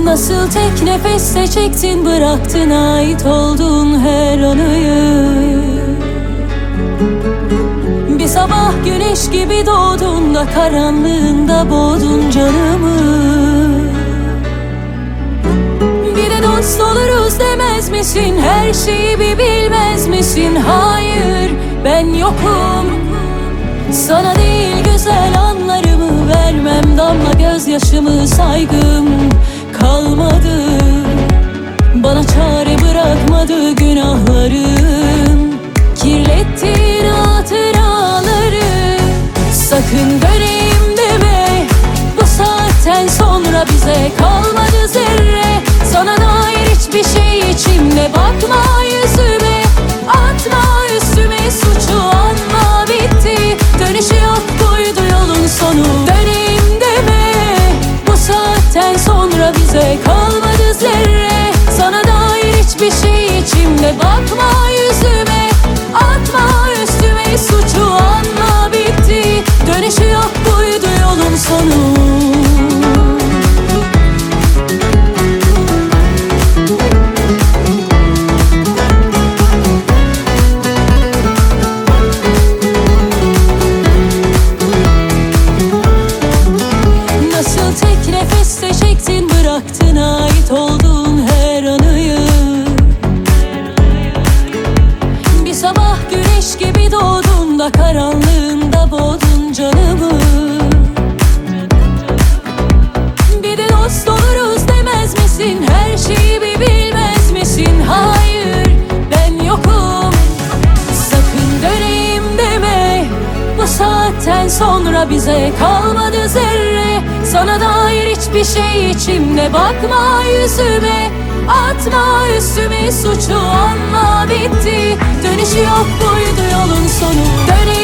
Nasıl tek nefeste çektin bıraktın ait olduğun her anıyı. Bir sabah güneş gibi doğdun da karanlığında boğdun canımı. Bir de dost oluruz demez misin? Her şeyi bir bilmez misin? Hayır, ben yokum. Sana değil güzel anlarımı vermem, damla gözyaşımı saygım kalmadı. Bana çare bırakmadı günahlarım, kirlettiğin hatıraları. Sakın döneyim deme, bu saatten sonra bize kalmadı zerre. Sana dair hiçbir şey içimde, bakma yüzüme, atma üstüme suçu, anla bitti. Dönüşü yok buydu yolun sonu. Döneyim deme, bu saatten sonra bize kalmadı zerre. Sana dair hiçbir şey içimde, bakma yüzüme, atma üstüme suçu, anla bitti. Dönüşü yok buydu yolun sonu. Bıraktın ait olduğun her anıyı. Bir sabah güneş gibi doğdun da karanlığında boğdun canımı. Bir de dost oluruz demez misin? Her şeyi bir bilmez misin? Hayır, ben yokum. Sakın döneyim deme, bu saatten sonra bize kalmadı zerre. Sana dair hiçbir şey içimde, bakma yüzüme, atma üstüme suçu, anla bitti. Dönüşü yok buydu yolun sonu.